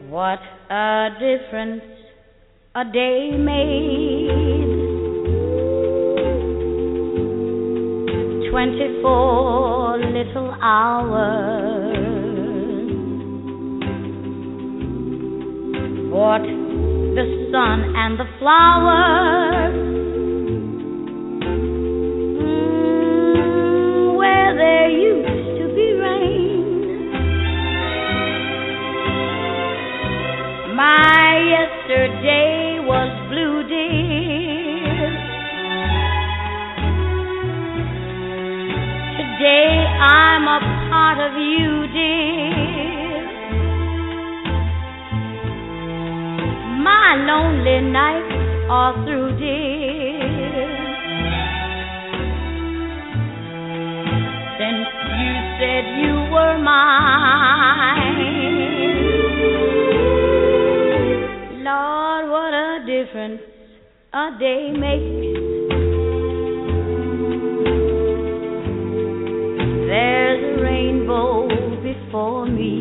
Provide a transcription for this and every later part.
What a difference a day made. 24 little hours. What the sun and the flowers. Where there used to be rain. My yesterday was blue, dear. Today I'm a part of you, dear. My lonely nights are through, dear. Since you said you were mine. Lord, what a difference a day makes. There's a rainbow before me.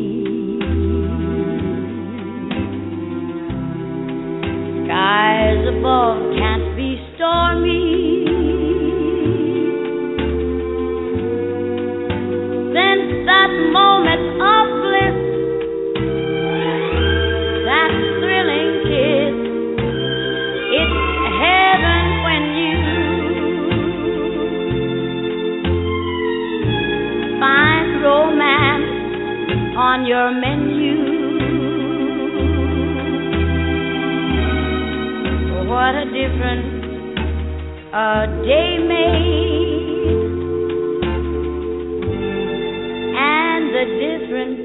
Skies above can't be stormy. Since that moment of bliss, that thrilling kiss, it's heaven when you find romance on your menu. What a difference a day made, and the difference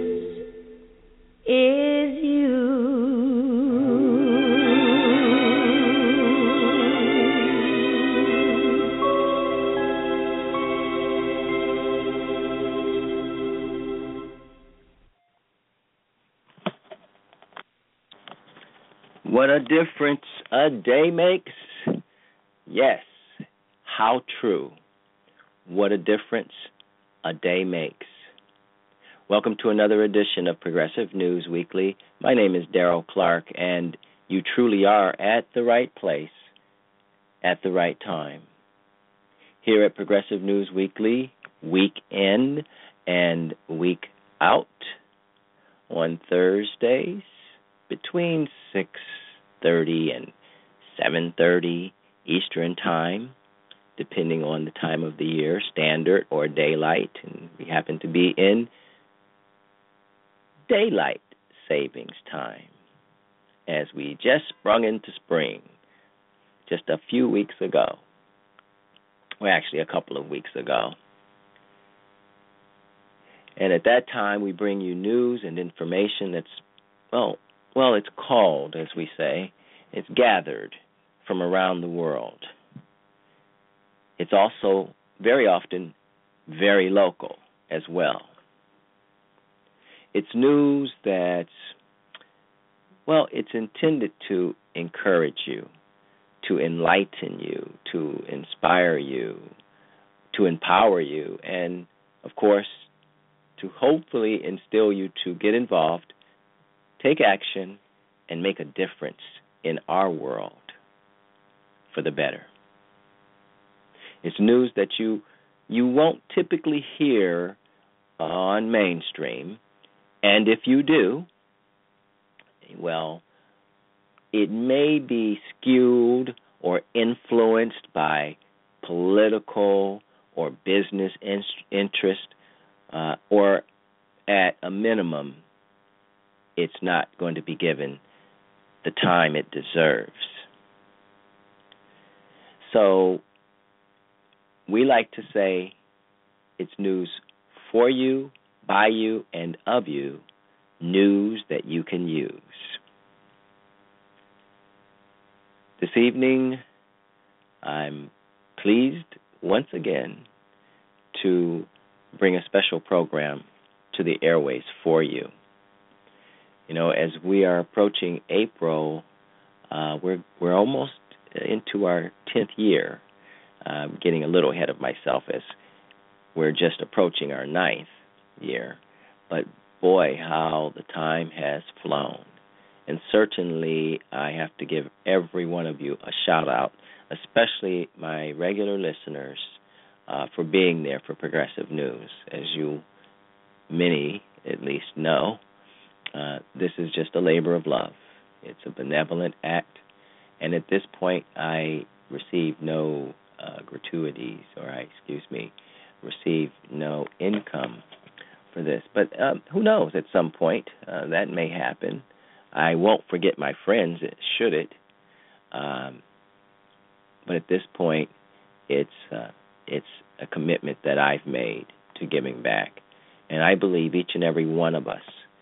is you. What a difference a day makes. Yes, how true. What a difference a day makes. Welcome to another edition of Progressive News Weekly. My name is Daryl Clark, and you truly are at the right place at the right time. Here at Progressive News Weekly, week in and week out on Thursdays between 6:30 and 7:30 Eastern Time, depending on the time of the year, standard or daylight, and we happen to be in daylight savings time as we just sprung into spring just a few weeks ago. Well, actually a couple of weeks ago. And at that time, we bring you news and information that's, well, it's called, as we say, it's gathered from around the world. It's also very often very local as well. It's news that's, well, it's intended to encourage you, to enlighten you, to inspire you, to empower you, and, of course, to hopefully instill you to get involved, take action, and make a difference in our world for the better. It's news that you won't typically hear on mainstream, and if you do, well, it may be skewed or influenced by political or business interest, or at a minimum, it's not going to be given the time it deserves. So we like to say it's news for you, by you, and of you, news that you can use. This evening, I'm pleased once again to bring a special program to the airways for you. You know, as we are approaching April, we're almost into our 10th year. Getting a little ahead of myself as we're just approaching our 9th year. But boy, how the time has flown. And certainly I have to give every one of you a shout-out, especially my regular listeners, for being there for Progressive News. As you, many at least, know, this is just a labor of love. It's a benevolent act, and at this point I receive no gratuities, receive no income for this. But who knows, at some point that may happen. I won't forget my friends, should it. But at this point, it's a commitment that I've made to giving back. And I believe each and every one of us,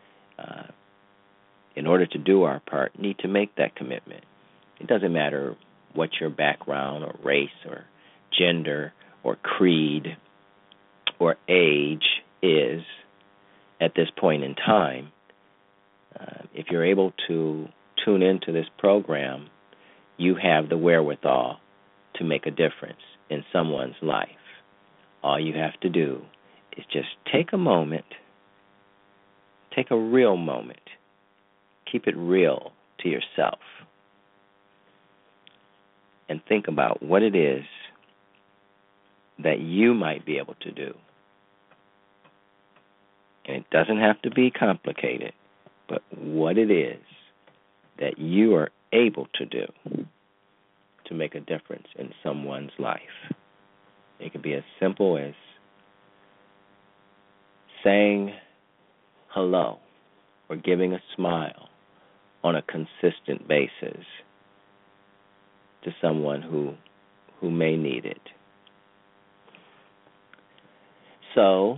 in order to do our part, need to make that commitment. It doesn't matter what your background or race or gender or creed or age is at this point in time. If you're able to tune into this program, you have the wherewithal to make a difference in someone's life. All you have to do is just take a moment, take a real moment, keep it real to yourself, and think about what it is that you might be able to do. And it doesn't have to be complicated, but what it is that you are able to do to make a difference in someone's life. It could be as simple as saying hello or giving a smile on a consistent basis to someone who may need it. So,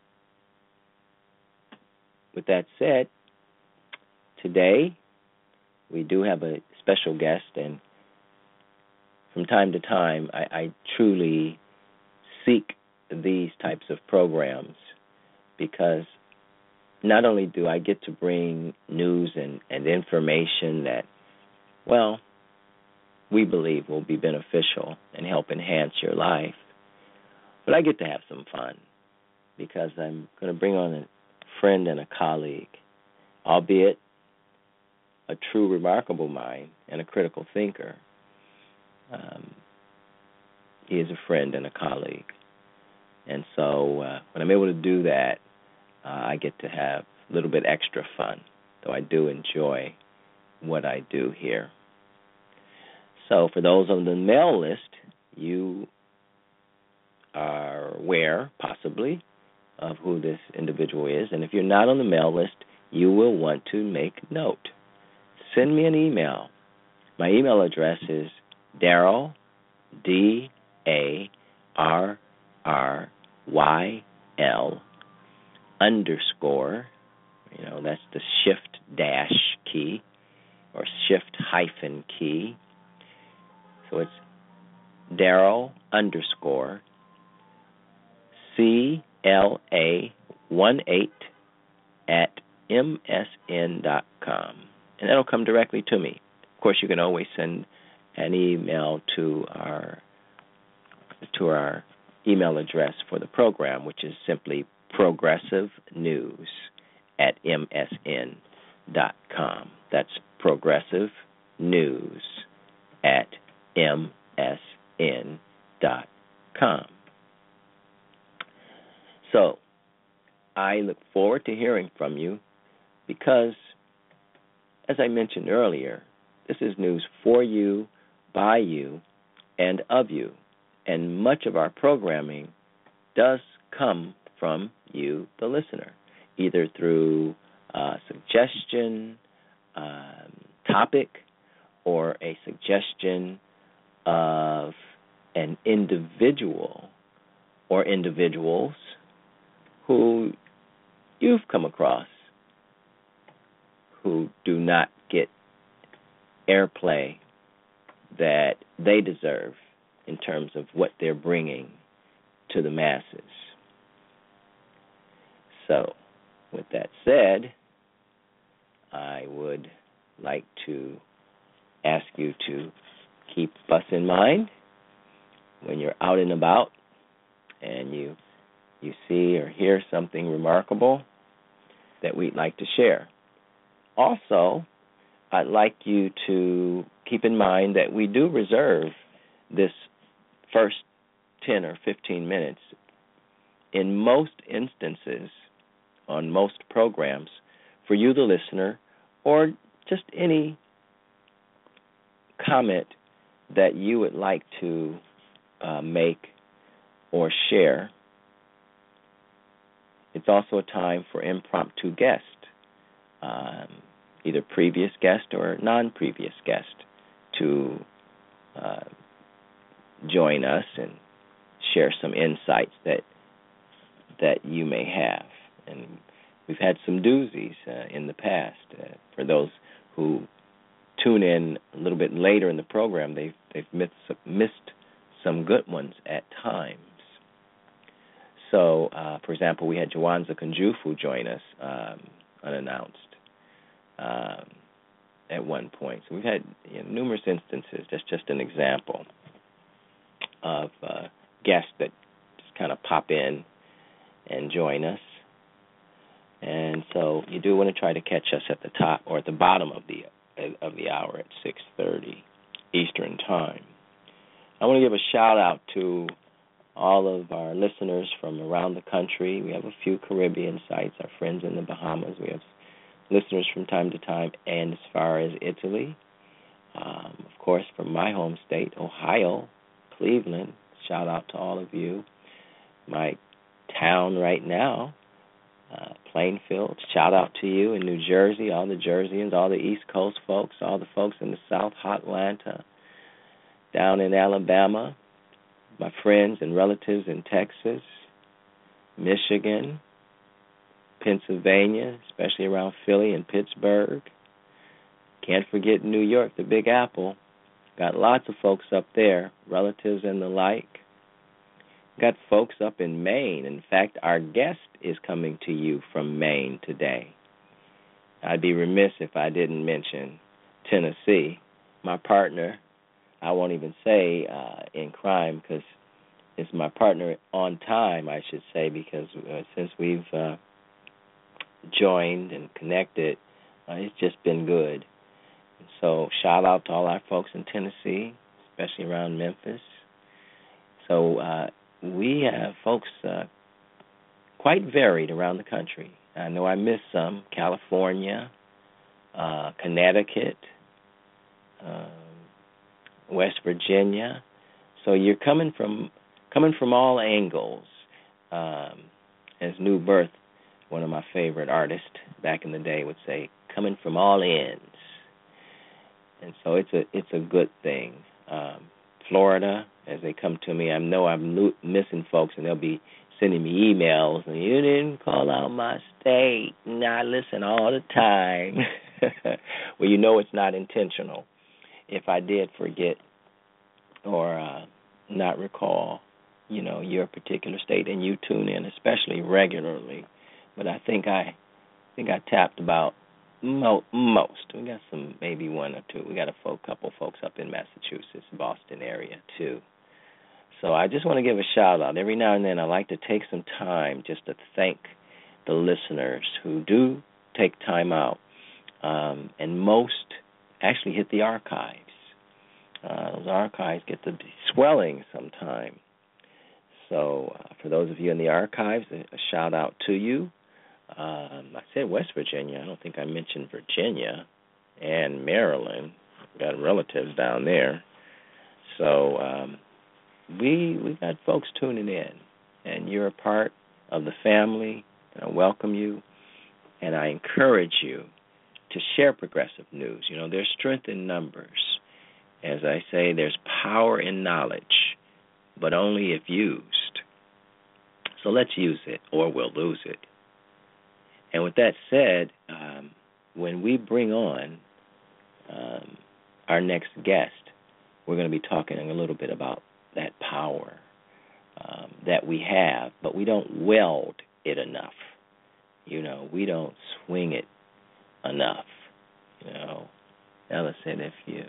with that said, today we do have a special guest, and from time to time I truly seek these types of programs because not only do I get to bring news and information that, well, we believe will be beneficial and help enhance your life, but I get to have some fun because I'm going to bring on a friend and a colleague, albeit a true remarkable mind and a critical thinker. He is a friend and a colleague. And so when I'm able to do that, I get to have a little bit extra fun, though I do enjoy what I do here. So for those on the mail list, you are aware, possibly, of who this individual is. And if you're not on the mail list, you will want to make note. Send me an email. My email address is Darryl, DARRYL _ that's the shift dash key or shift hyphen key. So it's Darryl _ CLA18 at MSN.com. And that'll come directly to me. Of course, you can always send an email to our email address for the program, which is simply progressivenews at MSN.com. That's progressivenews at MSN.com. So, I look forward to hearing from you because, as I mentioned earlier, this is news for you, by you, and of you. And much of our programming does come from you, the listener, either through suggestion, topic, or a suggestion of an individual or individuals who you've come across who do not get airplay that they deserve in terms of what they're bringing to the masses. So, with that said, I would like to ask you to keep us in mind when you're out and about and you see or hear something remarkable that we'd like to share. Also, I'd like you to keep in mind that we do reserve this first 10 or 15 minutes in most instances on most programs for you, the listener, or just any comment that you would like to make or share. It's also a time for impromptu guests, either previous guest or non-previous guest, to join us and share some insights that you may have. And we've had some doozies in the past. For those who tune in a little bit later in the program, they've missed some good ones at times. So, for example, we had Jawanza Kunjufu join us unannounced at one point. So we've had numerous instances. That's just an example of guests that just kind of pop in and join us. And so you do want to try to catch us at the top or at the bottom of the hour at 6:30 Eastern Time. I want to give a shout out to all of our listeners from around the country. We have a few Caribbean sites, our friends in the Bahamas. We have listeners from time to time, and as far as Italy. Of course, from my home state, Ohio, Cleveland. Shout out to all of you. My town right now, Plainfield. Shout out to you in New Jersey, all the Jerseyans, all the East Coast folks, all the folks in the South, Atlanta, down in Alabama, my friends and relatives in Texas, Michigan, Pennsylvania, especially around Philly and Pittsburgh. Can't forget New York, the Big Apple. Got lots of folks up there, relatives and the like. Got folks up in Maine. In fact, our guest is coming to you from Maine today. I'd be remiss if I didn't mention Tennessee. My partner, I won't even say in crime because it's my partner on time, I should say, because since we've joined and connected, it's just been good. And so shout out to all our folks in Tennessee, especially around Memphis. So we have folks quite varied around the country. I know I missed some. California, Connecticut, West Virginia. So you're coming from all angles. As New Birth, one of my favorite artists back in the day, would say, coming from all ends. And so it's a good thing. Florida, as they come to me, I know I'm missing folks, and they'll be sending me emails, and you didn't call out my state. And I listen all the time. Well, you know it's not intentional. If I did forget or not recall, your particular state, and you tune in, especially regularly. But I think I tapped about most. We got some, maybe one or two. We got a couple folks up in Massachusetts, Boston area too. So I just want to give a shout out. Every now and then I like to take some time just to thank the listeners who do take time out, and most actually hit the archives. Those archives get to be swelling sometime. So for those of you in the archives, a shout out to you. I said West Virginia. I don't think I mentioned Virginia and Maryland. We've got relatives down there. So we got folks tuning in, and you're a part of the family. I welcome you, and I encourage you to share progressive news. There's strength in numbers. As I say, there's power in knowledge, but only if used. So let's use it, or we'll lose it. And with that said, when we bring on our next guest, we're going to be talking a little bit about that power that we have, but we don't weld it enough. We don't swing it enough. Ella said, if you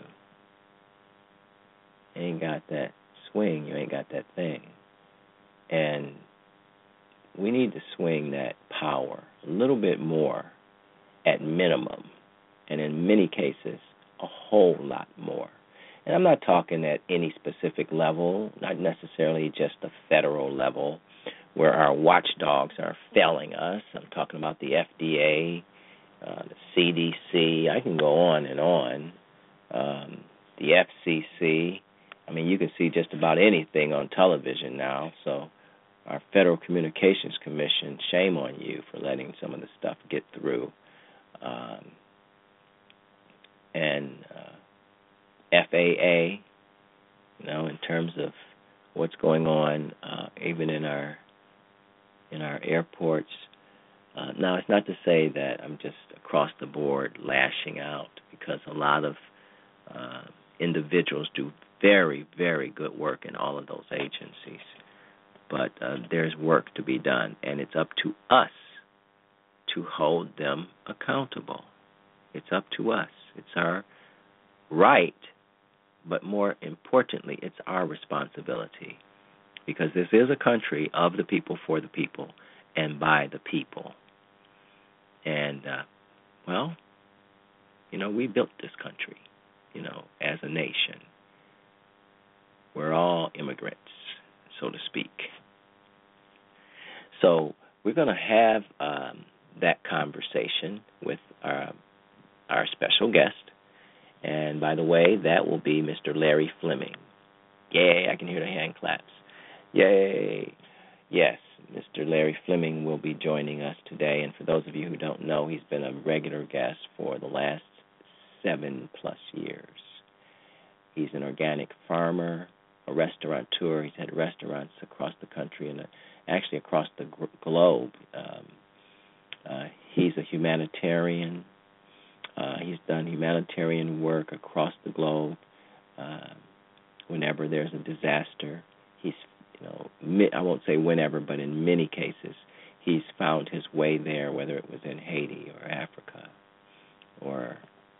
ain't got that swing, you ain't got that thing. And we need to swing that power a little bit more at minimum. and in many cases, a whole lot more. And I'm not talking at any specific level, not necessarily just the federal level where our watchdogs are failing us. I'm talking about the FDA, the CDC. I can go on and on. The FCC. I mean, you can see just about anything on television now. So our Federal Communications Commission, shame on you for letting some of the stuff get through. And FAA, in terms of what's going on, even in our airports. Now, it's not to say that I'm just across the board lashing out, because a lot of individuals do very, very good work in all of those agencies. But there's work to be done, and it's up to us to hold them accountable. It's up to us. It's our right, but more importantly, it's our responsibility, because this is a country of the people, for the people, and by the people. And, we built this country, as a nation. We're all immigrants, so to speak. So we're going to have that conversation with our special guest. And by the way, that will be Mr. Larry Fleming. Yay, I can hear the hand claps. Yay. Yes, Mr. Larry Fleming will be joining us today. And for those of you who don't know, he's been a regular guest for the last 7+ years. He's an organic farmer, a restaurateur. He's had restaurants across the country and actually across the globe. He's a humanitarian. He's done humanitarian work across the globe. Whenever there's a disaster, he's, I won't say whenever, but in many cases, he's found his way there, whether it was in Haiti or Africa or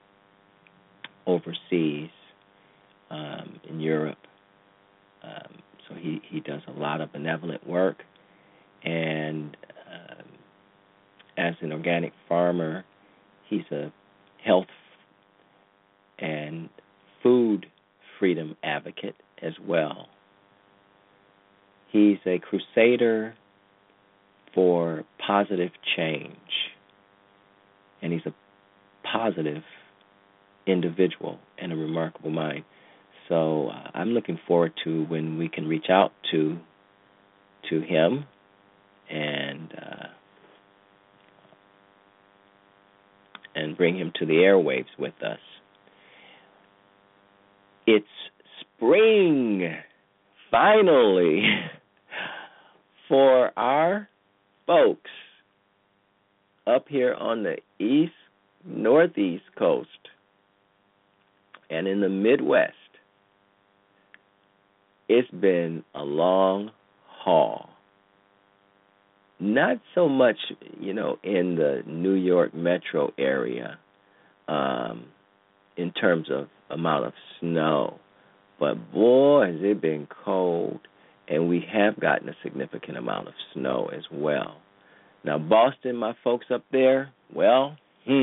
overseas in Europe. So he does a lot of benevolent work. And as an organic farmer, he's a health and food freedom advocate as well. He's a crusader for positive change, and he's a positive individual and a remarkable mind. So I'm looking forward to when we can reach out to him and bring him to the airwaves with us. It's spring, finally, for our folks up here on the northeast coast and in the Midwest. It's been a long haul. Not so much, in the New York metro area in terms of amount of snow. But, boy, has it been cold, and we have gotten a significant amount of snow as well. Now, Boston, my folks up there, well,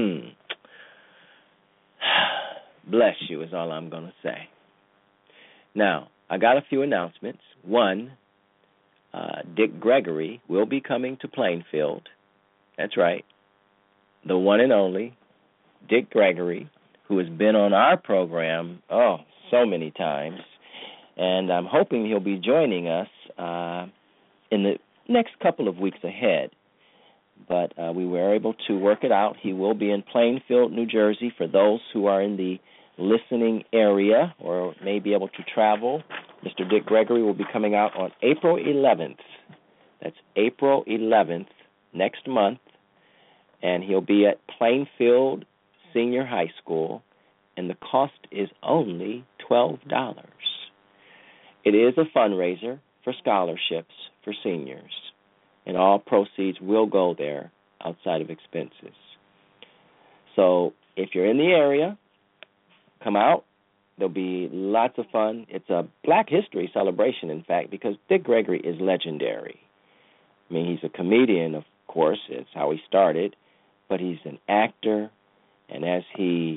bless you is all I'm going to say. Now, I got a few announcements. One, Dick Gregory will be coming to Plainfield. That's right. The one and only Dick Gregory, who has been on our program, so many times. And I'm hoping he'll be joining us in the next couple of weeks ahead. But we were able to work it out. He will be in Plainfield, New Jersey, for those who are in the listening area or may be able to travel. Mr. Dick Gregory will be coming out on April 11th. That's April 11th, next month. And he'll be at Plainfield Senior High School, and the cost is only $12. It is a fundraiser for scholarships for seniors, and all proceeds will go there outside of expenses. So if you're in the area, come out. There'll be lots of fun. It's a Black History celebration, in fact, because Dick Gregory is legendary. I mean, he's a comedian, of course. It's how he started. But he's an actor. And as he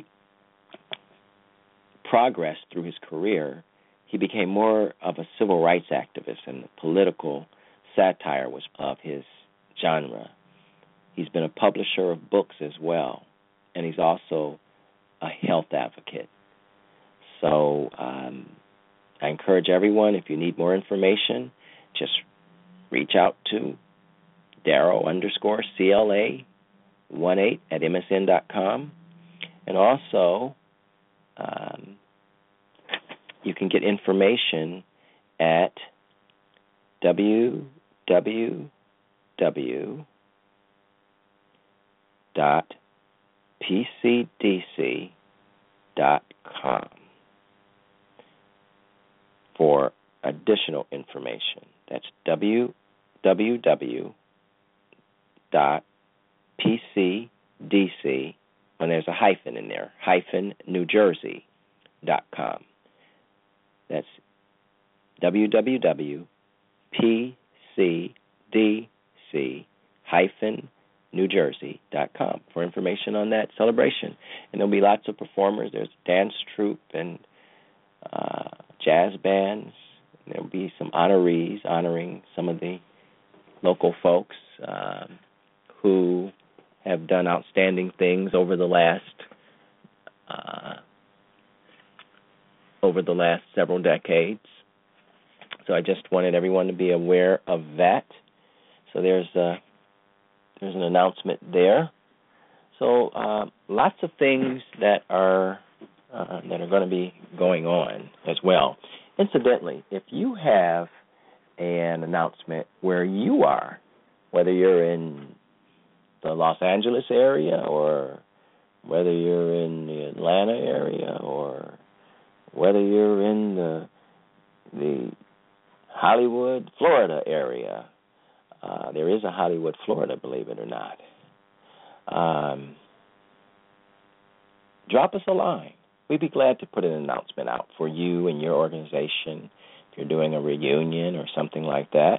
progressed through his career, he became more of a civil rights activist, and the political satire was of his genre. He's been a publisher of books as well, and he's also a health advocate. So I encourage everyone, if you need more information, just reach out to Darrow_CLA18 and also you can get information at www.pcdc.com for additional information. That's www.pcdc, when there's a hyphen in there, -NewJersey.com. That's www.pcdc-NewJersey.com for information on that celebration. And there'll be lots of performers. There's a dance troupe and jazz bands. There'll be some honorees honoring some of the local folks who have done outstanding things over the last several decades. So I just wanted everyone to be aware of that. So there's an announcement there. So lots of things that are going to be going on as well. Incidentally, if you have an announcement where you are, whether you're in the Los Angeles area or whether you're in the Atlanta area or whether you're in the Hollywood, Florida area, there is a Hollywood, Florida, believe it or not, drop us a line. We'd be glad to put an announcement out for you and your organization if you're doing a reunion or something like that.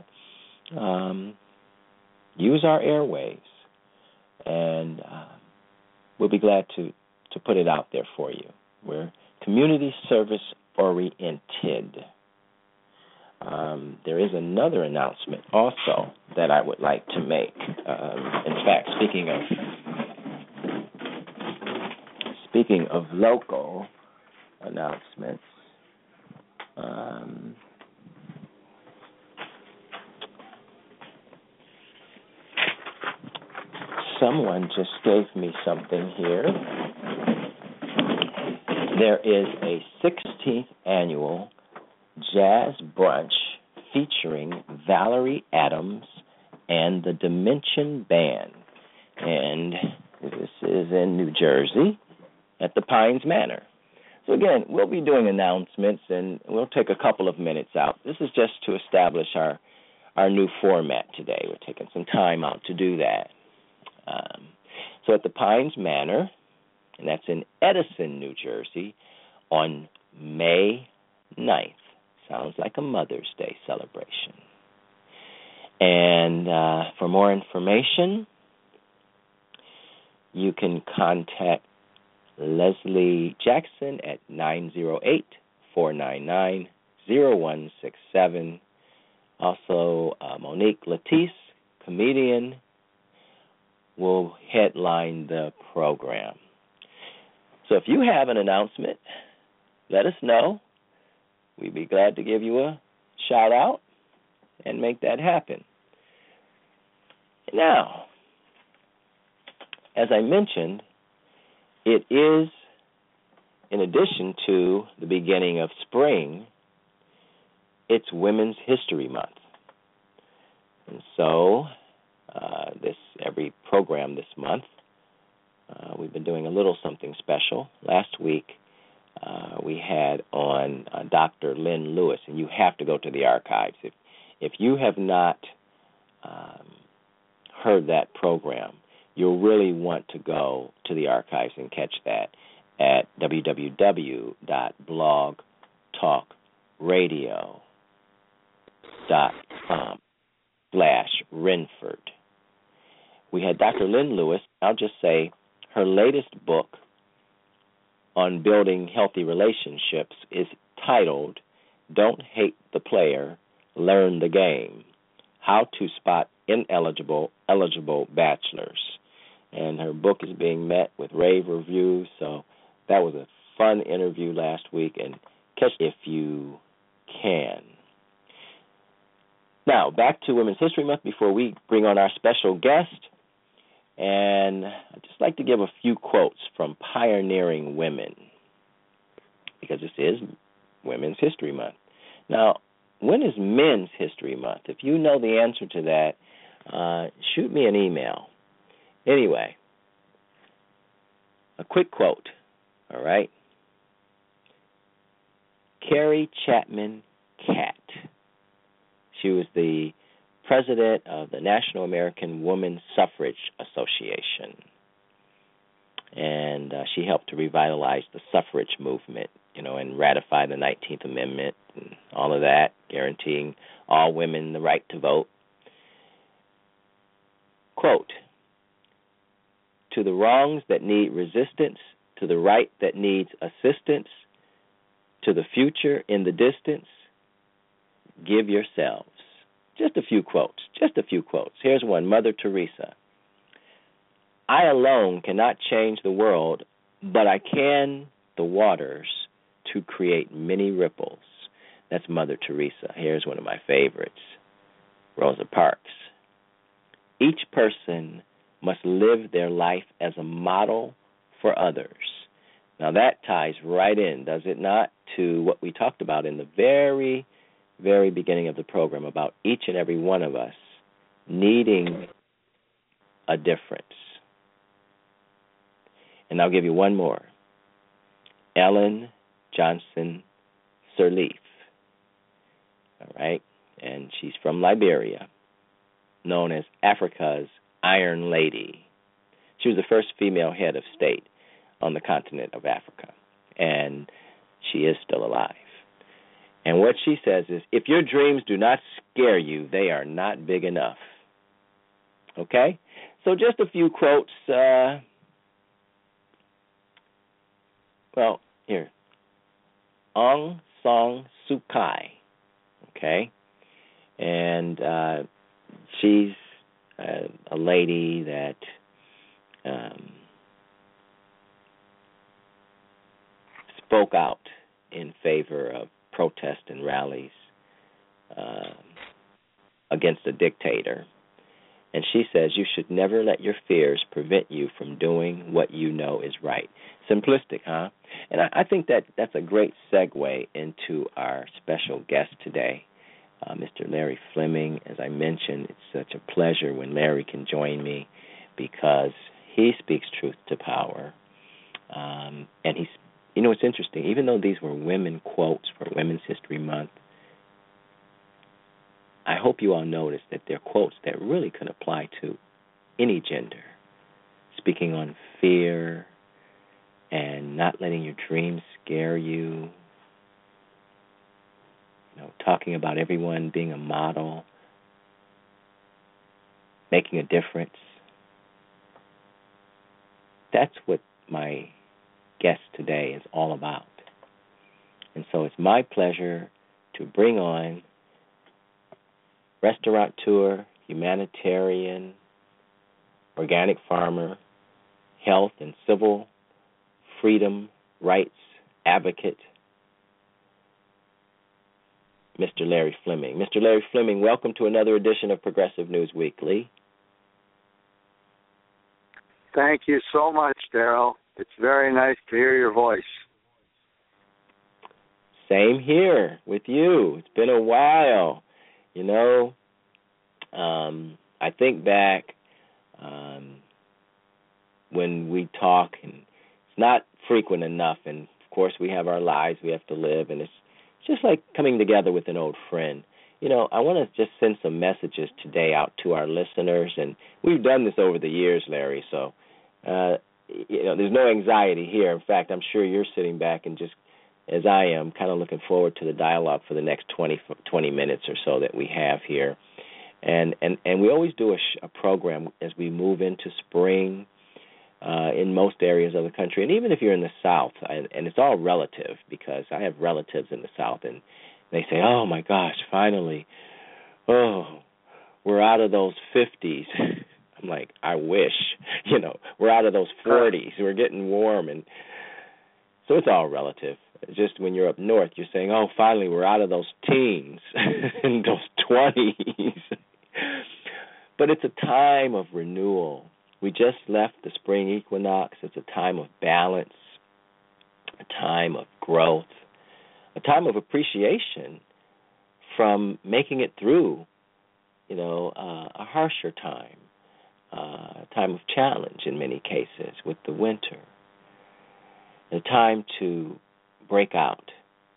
Use our airwaves, and we'll be glad to put it out there for you. We're community service oriented. There is another announcement also that I would like to make. In fact, speaking of local announcements, someone just gave me something here. There is a 16th annual jazz brunch featuring Valerie Adams and the Dimension Band. And this is in New Jersey at the Pines Manor. So again, we'll be doing announcements, and we'll take a couple of minutes out. This is just to establish our new format today. We're taking some time out to do that. So at the Pines Manor, and that's in Edison, New Jersey, on May 9th. Sounds like a Mother's Day celebration. And for more information, you can contact Leslie Jackson at 908-499-0167. Also, Monique Latisse, comedian, will headline the program. So if you have an announcement, let us know. We'd be glad to give you a shout-out and make that happen. Now, as I mentioned, it is, in addition to the beginning of spring, it's Women's History Month. And so every program this month, we've been doing a little something special. Last week, we had on Dr. Lynn Lewis, and you have to go to the archives. If you have not heard that program, you'll really want to go to the archives and catch that at www.blogtalkradio.com/Renford. We had Dr. Lynn Lewis. I'll just say her latest book on building healthy relationships is titled Don't Hate the Player, Learn the Game, How to Spot Eligible Bachelors. And her book is being met with rave reviews, so that was a fun interview last week, and catch it if you can. Now, back to Women's History Month before we bring on our special guest. And I'd just like to give a few quotes from pioneering women, because this is Women's History Month. Now, when is Men's History Month? If you know the answer to that, shoot me an email. Anyway, a quick quote, all right? Carrie Chapman Catt. She was the president of the National American Woman Suffrage Association, and she helped to revitalize the suffrage movement, and ratify the 19th Amendment and all of that, guaranteeing all women the right to vote. Quote, to the wrongs that need resistance, to the right that needs assistance, to the future in the distance, give yourselves. Just a few quotes. Here's one, Mother Teresa. I alone cannot change the world, but I can the waters to create many ripples. That's Mother Teresa. Here's one of my favorites, Rosa Parks. Each person must live their life as a model for others. Now that ties right in, does it not, to what we talked about in the very beginning of the program about each and every one of us needing a difference. And I'll give you one more. Ellen Johnson Sirleaf. All right? And she's from Liberia, known as Africa's Iron Lady. She was the first female head of state on the continent of Africa, and she is still alive. And what she says is, if your dreams do not scare you, they are not big enough. Okay? So just a few quotes. Here. Aung San Suu Kyi. Okay? And she's a lady that spoke out in favor of protest and rallies against a dictator. And she says, you should never let your fears prevent you from doing what you know is right. Simplistic, huh? And I think that's a great segue into our special guest today, Mr. Larry Fleming. As I mentioned, it's such a pleasure when Larry can join me because he speaks truth to power. And he's, it's interesting. Even though these were women quotes for Women's History Month, I hope you all noticed that they're quotes that really could apply to any gender, speaking on fear and not letting your dreams scare you, talking about everyone being a model, making a difference. That's what my guest today is all about. And so it's my pleasure to bring on restaurateur, humanitarian, organic farmer, health and civil freedom rights advocate, Mr. Larry Fleming. Mr. Larry Fleming, welcome to another edition of Progressive News Weekly. Thank you so much, Daryl. It's very nice to hear your voice. Same here with you. It's been a while. I think back when we talk, and it's not frequent enough, and of course we have our lives we have to live, and it's just like coming together with an old friend. I want to just send some messages today out to our listeners, and we've done this over the years, Larry, so there's no anxiety here. In fact, I'm sure you're sitting back and just, as I am, kind of looking forward to the dialogue for the next 20 minutes or so that we have here. And we always do a program as we move into spring in most areas of the country. And even if you're in the South, and it's all relative, because I have relatives in the South, and they say, oh, my gosh, finally, we're out of those 50s. I'm like, I wish, we're out of those 40s. We're getting warm. And so it's all relative. Just when you're up north, you're saying, oh, finally, we're out of those teens and those 20s. But it's a time of renewal. We just left the spring equinox. It's a time of balance, a time of growth, a time of appreciation from making it through, a harsher time, a time of challenge in many cases with the winter, a time to break out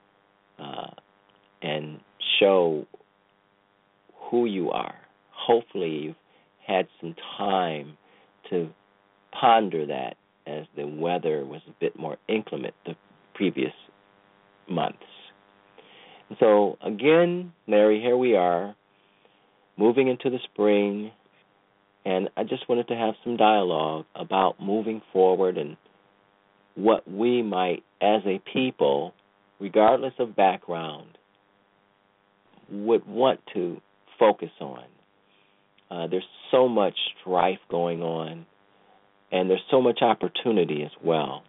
and show who you are. Hopefully you've had some time to ponder that as the weather was a bit more inclement the previous months. And so, again, Larry, here we are, moving into the spring, and I just wanted to have some dialogue about moving forward and what we might, as a people, regardless of background, would want to focus on. There's so much strife going on, and there's so much opportunity as well.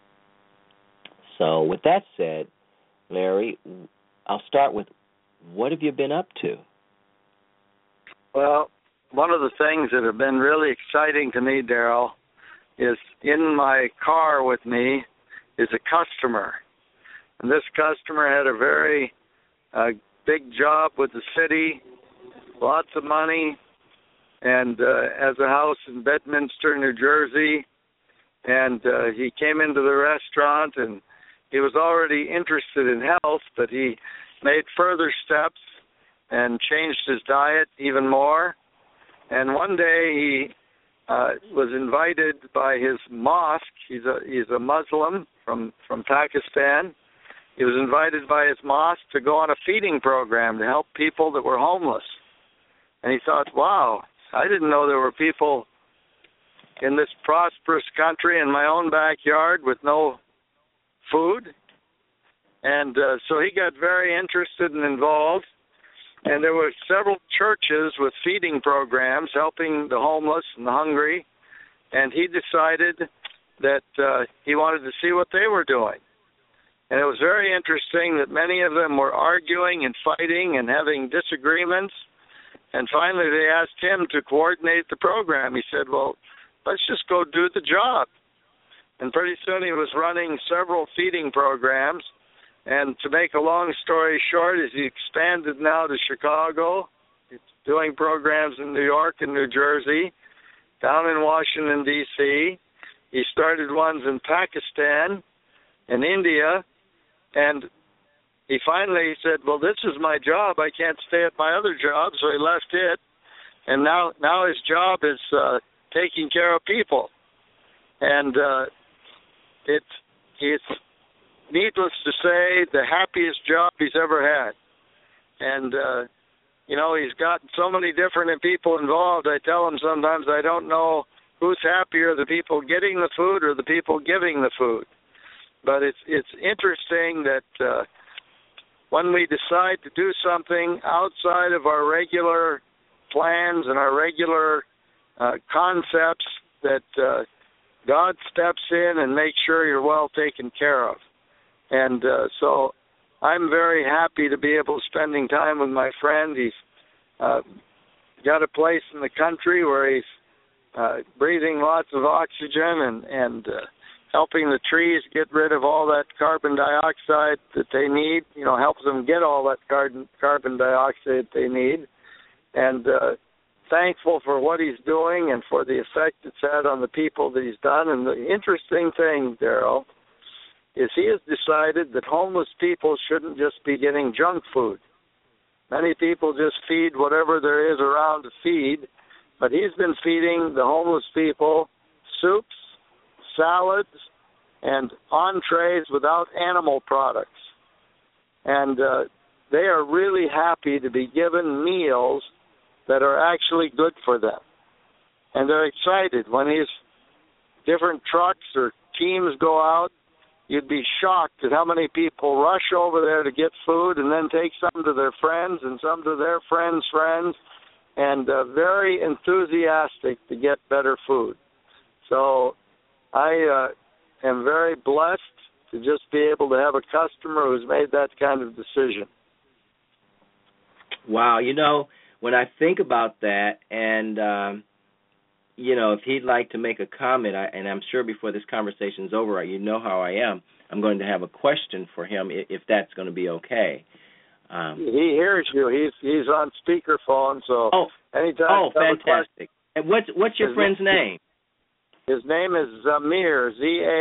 So with that said, Larry, I'll start with, what have you been up to? Well, one of the things that have been really exciting to me, Daryl, is in my car with me is a customer. And this customer had a very big job with the city, lots of money, and has a house in Bedminster, New Jersey. And he came into the restaurant, and he was already interested in health, but he made further steps and changed his diet even more. And one day he was invited by his mosque. He's a Muslim from Pakistan. He was invited by his mosque to go on a feeding program to help people that were homeless. And he thought, wow, I didn't know there were people in this prosperous country in my own backyard with no food. And so he got very interested and involved. And there were several churches with feeding programs helping the homeless and the hungry. And he decided that he wanted to see what they were doing. And it was very interesting that many of them were arguing and fighting and having disagreements. And finally they asked him to coordinate the program. He said, well, let's just go do the job. And pretty soon he was running several feeding programs. And to make a long story short, as he expanded now to Chicago, he's doing programs in New York and New Jersey, down in Washington, D.C. He started ones in Pakistan and India, and he finally said, well, this is my job. I can't stay at my other job, so he left it. And now his job is taking care of people. And it's needless to say, the happiest job he's ever had. And, he's got so many different people involved. I tell him sometimes I don't know who's happier, the people getting the food or the people giving the food. But it's interesting that when we decide to do something outside of our regular plans and our regular concepts, that God steps in and makes sure you're well taken care of. And so I'm very happy to be able to spending time with my friend. He's got a place in the country where he's breathing lots of oxygen and helping the trees get rid of all that carbon dioxide that they need, helps them get all that carbon dioxide they need. And thankful for what he's doing and for the effect it's had on the people that he's done. And the interesting thing, Daryl, is he has decided that homeless people shouldn't just be getting junk food. Many people just feed whatever there is around to feed, but he's been feeding the homeless people soups, salads, and entrees without animal products. And they are really happy to be given meals that are actually good for them. And they're excited when he's different trucks or teams go out, you'd be shocked at how many people rush over there to get food and then take some to their friends and some to their friends' friends, and very enthusiastic to get better food. So I am very blessed to just be able to have a customer who's made that kind of decision. Wow, when I think about that, and if he'd like to make a comment, and I'm sure before this conversation's over, you know how I am, I'm going to have a question for him if that's going to be okay. He hears you. He's on speakerphone, so anytime. Oh, fantastic! And what's your friend's name? His name is Zamir,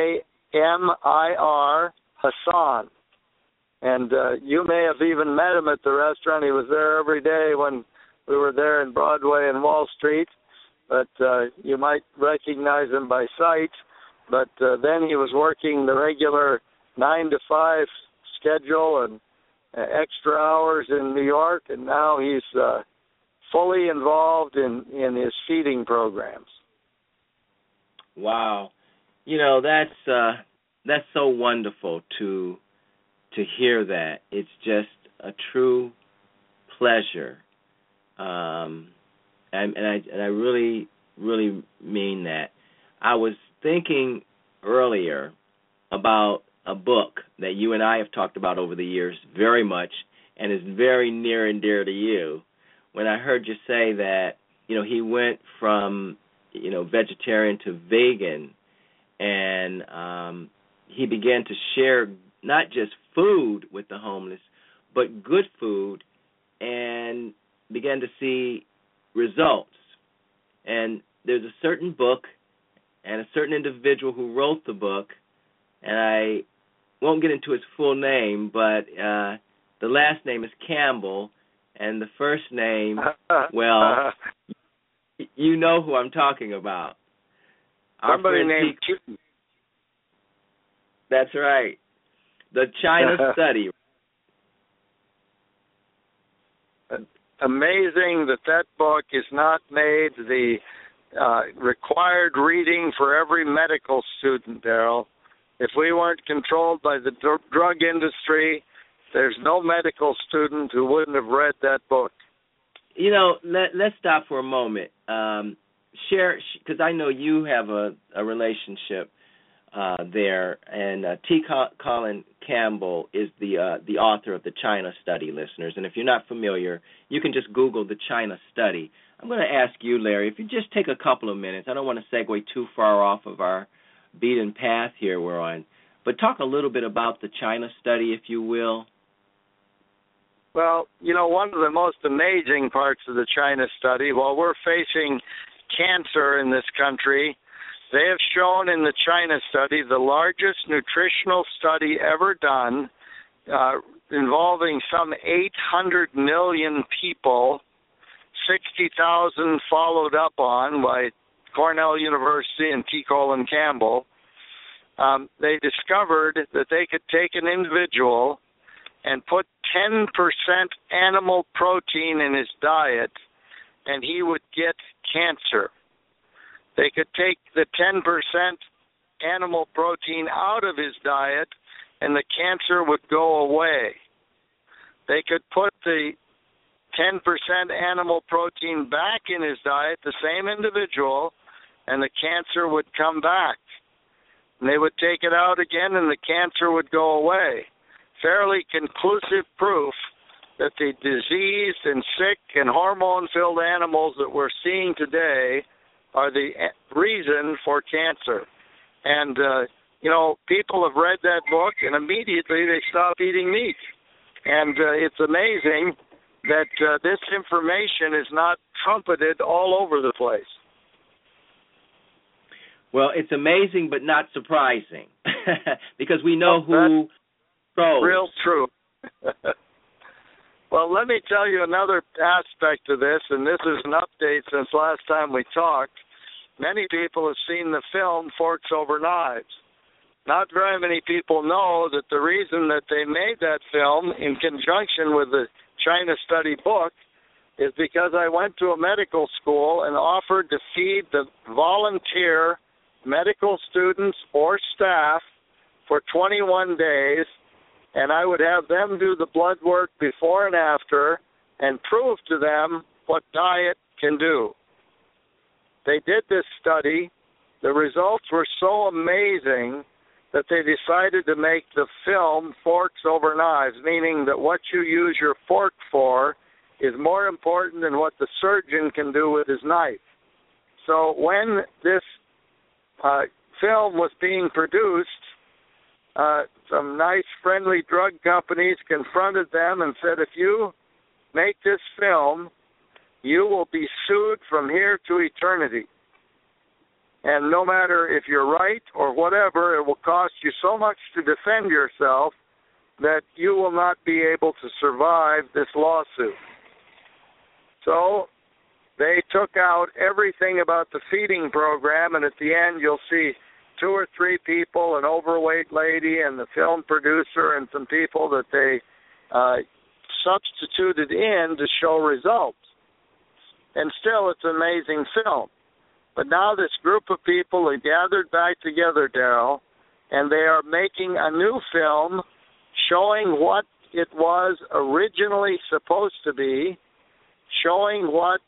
Zamir Hassan. And you may have even met him at the restaurant. He was there every day when we were there in Broadway and Wall Street. But you might recognize him by sight. But then he was working the regular 9 to 5 schedule and extra hours in New York. And now he's fully involved in his feeding programs. Wow. That's so wonderful to hear that. It's just a true pleasure, and I really, really mean that. I was thinking earlier about a book that you and I have talked about over the years very much, and is very near and dear to you. When I heard you say that, he went from vegetarian to vegan, and he began to share not just food with the homeless, but good food, and began to see results. And there's a certain book and a certain individual who wrote the book, and I won't get into his full name, but the last name is Campbell, and the first name, well, you know who I'm talking about. Somebody named Keaton. That's right. The China Study. Amazing that book is not made the required reading for every medical student, Daryl. If we weren't controlled by the drug industry, there's no medical student who wouldn't have read that book. Let's stop for a moment. Share, because I know you have a relationship there, and T. Colin Campbell is the author of the China Study, listeners. And if you're not familiar, you can just Google the China Study. I'm going to ask you, Larry, if you just take a couple of minutes. I don't want to segue too far off of our beaten path here we're on, but talk a little bit about the China Study, if you will. Well, one of the most amazing parts of the China Study, while we're facing cancer in this country, they have shown in the China Study the largest nutritional study ever done, involving some 800 million people, 60,000 followed up on by Cornell University and T. Colin Campbell. They discovered that they could take an individual and put 10% animal protein in his diet, and he would get cancer. They could take the 10% animal protein out of his diet, and the cancer would go away. They could put the 10% animal protein back in his diet, the same individual, and the cancer would come back. And they would take it out again, and the cancer would go away. Fairly conclusive proof that the diseased and sick and hormone-filled animals that we're seeing today are the reason for cancer. And, people have read that book, and immediately they stop eating meat. And it's amazing that this information is not trumpeted all over the place. Well, it's amazing but not surprising because we know who controls. Real true. Well, let me tell you another aspect of this, and this is an update since last time we talked. Many people have seen the film Forks Over Knives. Not very many people know that the reason that they made that film in conjunction with the China Study book is because I went to a medical school and offered to feed the volunteer medical students or staff for 21 days, and I would have them do the blood work before and after and prove to them what diet can do. They did this study. The results were so amazing that they decided to make the film Forks Over Knives, meaning that what you use your fork for is more important than what the surgeon can do with his knife. So when this film was being produced, some nice, friendly drug companies confronted them and said, if you make this film, you will be sued from here to eternity. And no matter if you're right or whatever, it will cost you so much to defend yourself that you will not be able to survive this lawsuit. So they took out everything about the feeding program, and at the end you'll see 2 or 3 people, an overweight lady and the film producer and some people that they substituted in to show results. And still, it's an amazing film. But now this group of people are gathered back together, Darrell, and they are making a new film showing what it was originally supposed to be, showing what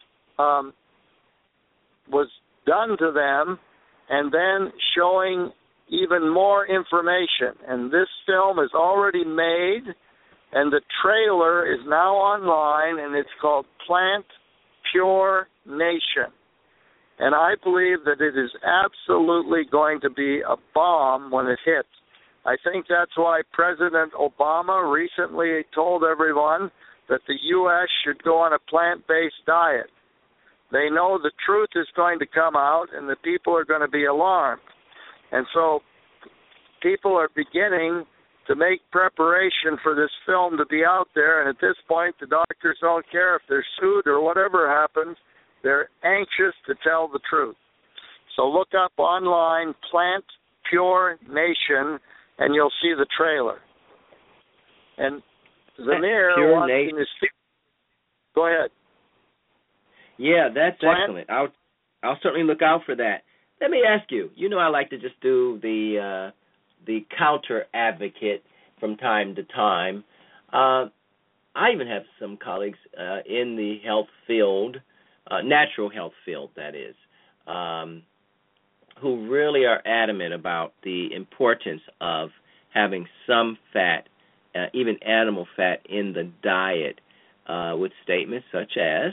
was done to them, and then showing even more information. And this film is already made, and the trailer is now online, and it's called Plant Pure Nation. And I believe that it is absolutely going to be a bomb when it hits. I think that's why President Obama recently told everyone that the U.S. should go on a plant-based diet. They know the truth is going to come out and the people are going to be alarmed. And so people are beginning to make preparation for this film to be out there, and at this point the doctors don't care if they're sued or whatever happens. They're anxious to tell the truth. So look up online Plant Pure Nation, and you'll see the trailer. And Zamir wants me to see. Go ahead. Yeah, that's excellent. I'll certainly look out for that. Let me ask you. You know, I like to just do the counter advocate from time to time. I even have some colleagues in the health field. Natural health field, that is, who really are adamant about the importance of having some fat, even animal fat, in the diet, with statements such as,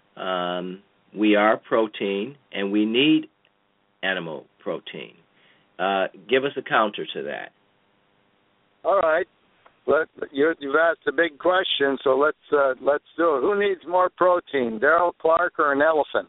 we are protein and we need animal protein. Give us a counter to that. All right. You've asked a big question, so let's do it. Who needs more protein, Darrell Clarke or an elephant?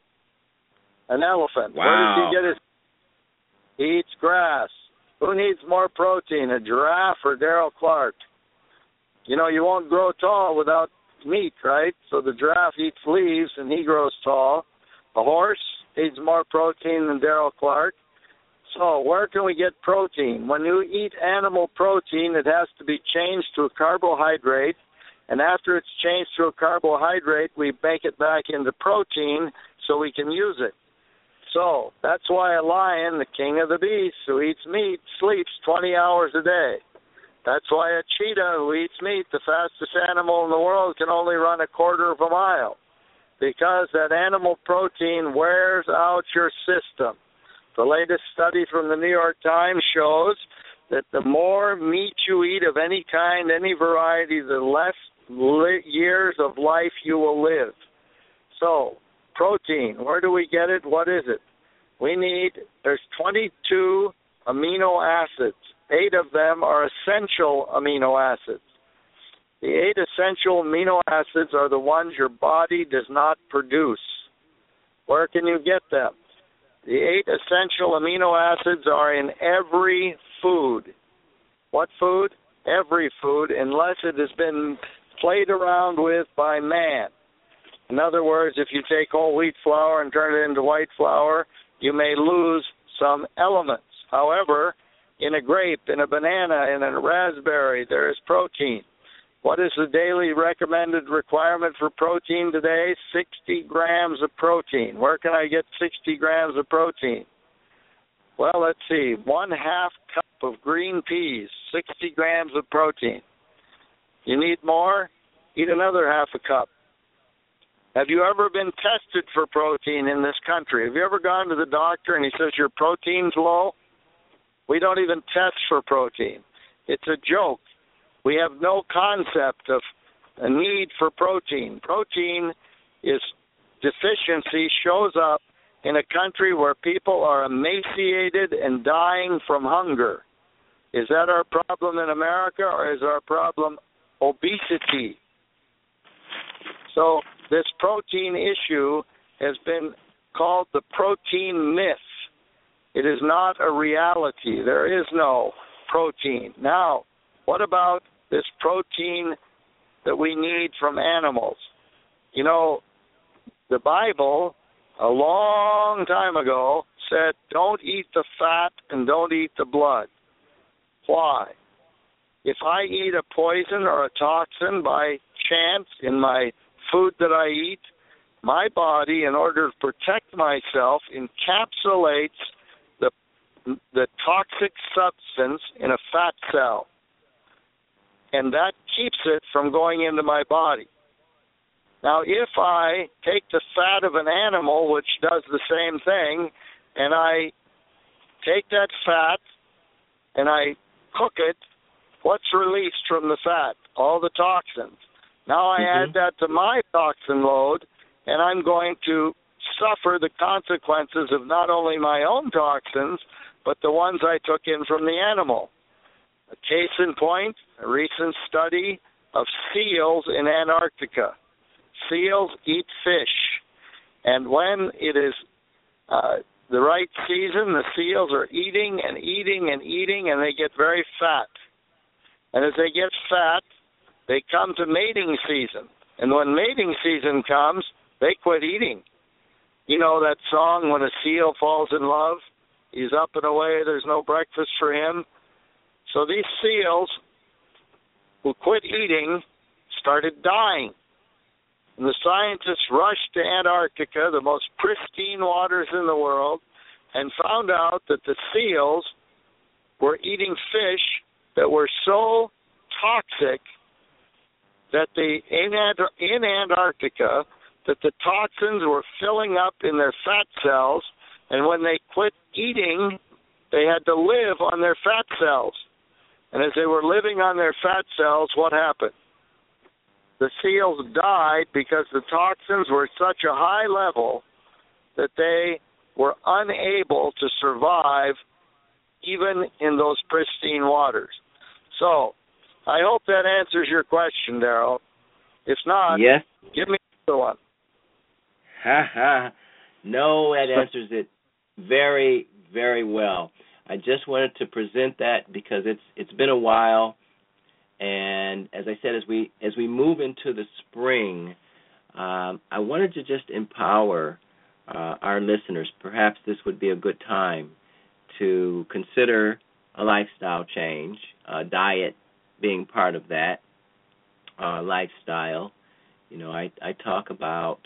An elephant. Wow. Where does he get his? He eats grass. Who needs more protein, a giraffe or Darrell Clarke? You know, you won't grow tall without meat, right? So the giraffe eats leaves and he grows tall. A horse needs more protein than Darrell Clarke. So where can we get protein? When you eat animal protein, it has to be changed to a carbohydrate, and after it's changed to a carbohydrate, we make it back into protein so we can use it. So that's why a lion, the king of the beasts, who eats meat, sleeps 20 hours a day. That's why a cheetah who eats meat, the fastest animal in the world, can only run a quarter of a mile, because that animal protein wears out your system. The latest study from the New York Times shows that the more meat you eat of any kind, any variety, the less years of life you will live. So, protein, where do we get it? What is it? There's 22 amino acids. 8 of them are essential amino acids. The 8 essential amino acids are the ones your body does not produce. Where can you get them? The 8 essential amino acids are in every food. What food? Every food, unless it has been played around with by man. In other words, if you take whole wheat flour and turn it into white flour, you may lose some elements. However, in a grape, in a banana, in a raspberry, there is protein. What is the daily recommended requirement for protein today? 60 grams of protein. Where can I get 60 grams of protein? Well, let's see. 1/2 cup of green peas, 60 grams of protein. You need more? Eat another 1/2 cup. Have you ever been tested for protein in this country? Have you ever gone to the doctor and he says your protein's low? We don't even test for protein. It's a joke. We have no concept of a need for protein. Protein is deficiency shows up in a country where people are emaciated and dying from hunger. Is that our problem in America, or is our problem obesity? So this protein issue has been called the protein myth. It is not a reality. There is no protein. Now, what about this protein that we need from animals? You know, the Bible, a long time ago, said don't eat the fat and don't eat the blood. Why? If I eat a poison or a toxin by chance in my food that I eat, my body, in order to protect myself, encapsulates the toxic substance in a fat cell. And that keeps it from going into my body. Now, if I take the fat of an animal, which does the same thing, and I take that fat and I cook it, what's released from the fat? All the toxins. Now I add that to my toxin load, and I'm going to suffer the consequences of not only my own toxins, but the ones I took in from the animal. A case in point, a recent study of seals in Antarctica. Seals eat fish, and when it is the right season, the seals are eating and eating and eating, and they get very fat. And as they get fat, they come to mating season. And when mating season comes, they quit eating. You know that song, when a seal falls in love, he's up and away, there's no breakfast for him. So these seals who quit eating started dying. And the scientists rushed to Antarctica, the most pristine waters in the world, and found out that the seals were eating fish that were so toxic that in Antarctica, that the toxins were filling up in their fat cells, and when they quit eating, they had to live on their fat cells. And as they were living on their fat cells, what happened? The seals died because the toxins were at such a high level that they were unable to survive even in those pristine waters. So, I hope that answers your question, Darrell. If not, yes. Give me another one. No, that answers it very, very well. I just wanted to present that because it's been a while, and as I said, as we move into the spring, I wanted to just empower our listeners. Perhaps this would be a good time to consider a lifestyle change, diet being part of that lifestyle. You know, I talk about